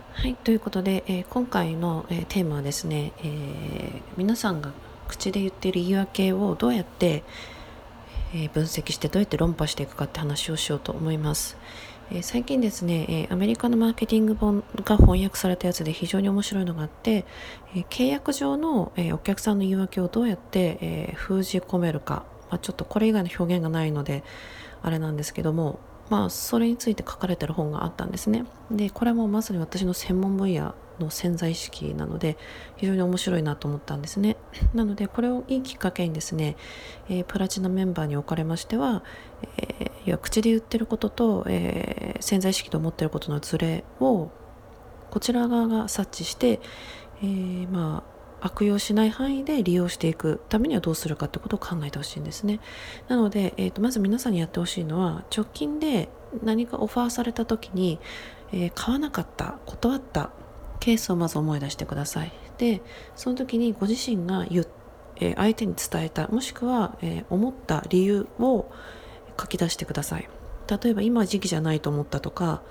はい、ということで、今回の、テーマはですね、皆さんが口で言っている言い訳をどうやって、分析してどうやって論破していくかって話をしようと思います。最近ですね、アメリカのマーケティング本が翻訳されたやつで非常に面白いのがあって、契約上の、お客さんの言い訳をどうやって、封じ込めるか、ちょっとこれ以外の表現がないのであれなんですけども、それについて書かれてる本があったんですね。で、これもまさに私の専門分野の潜在意識なので、非常に面白いなと思ったんですね。なので、これをいいきっかけにですね、プラチナメンバーにおかれましては、いや口で言ってることと、潜在意識と思ってることのズレをこちら側が察知して、悪用しない範囲で利用していくためにはどうするかってことを考えてほしいんですね。なので、まず皆さんにやってほしいのは、直近で何かオファーされた時に、買わなかった、断ったケースをまず思い出してください。で、その時にご自身が相手に伝えた、もしくは、思った理由を書き出してください。例えば今時期じゃないと思ったとか、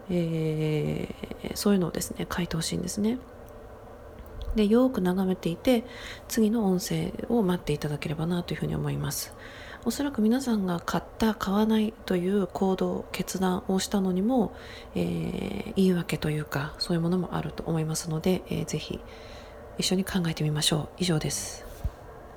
そういうのをですね書いてほしいんですね。で、よく眺めていて、次の音声を待っていただければなというふうに思います。おそらく皆さんが買った買わないという行動決断をしたのにも、言い訳というかそういうものもあると思いますので、ぜひ一緒に考えてみましょう。以上です。